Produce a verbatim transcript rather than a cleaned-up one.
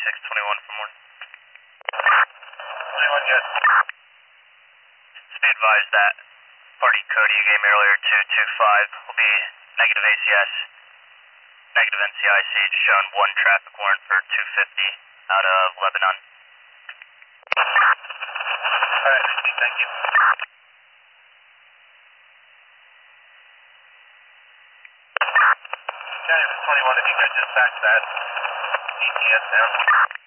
six twenty-one for morning. twenty-one, yes. Just be advised that party code you gave me earlier, two two five, will be negative A C S, negative N C I C, showing one traffic warrant for two fifty out of Lebanon. Alright, thank you. Okay, twenty-one, if you could dispatch that D T S down.